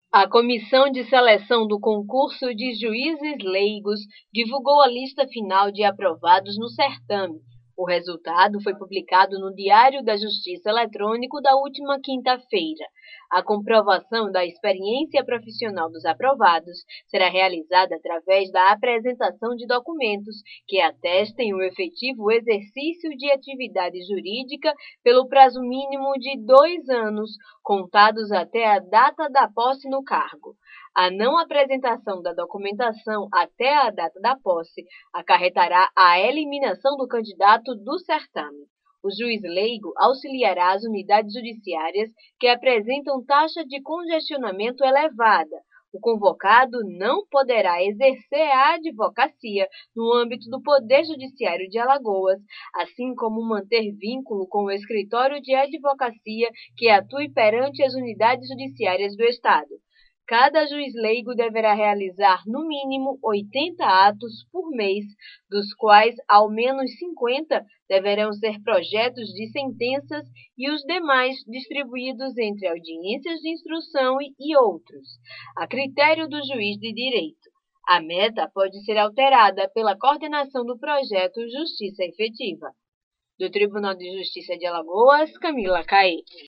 A Comissão de Seleção do Concurso de Juízes Leigos divulgou a lista final de aprovados no certame. O resultado foi publicado no Diário da Justiça Eletrônico da última quinta-feira. A comprovação da experiência profissional dos aprovados será realizada através da apresentação de documentos que atestem o efetivo exercício de atividade jurídica pelo prazo mínimo de 2 anos, contados até a data da posse no cargo. A não apresentação da documentação até a data da posse acarretará a eliminação do candidato do certame. O juiz leigo auxiliará as unidades judiciárias que apresentam taxa de congestionamento elevada. O convocado não poderá exercer a advocacia no âmbito do Poder Judiciário de Alagoas, assim como manter vínculo com o escritório de advocacia que atue perante as unidades judiciárias do Estado. Cada juiz leigo deverá realizar, no mínimo, 80 atos por mês, dos quais ao menos 50 deverão ser projetos de sentenças e os demais distribuídos entre audiências de instrução e outros, a critério do juiz de direito. A meta pode ser alterada pela coordenação do projeto Justiça Efetiva. Do Tribunal de Justiça de Alagoas, Camila Caete.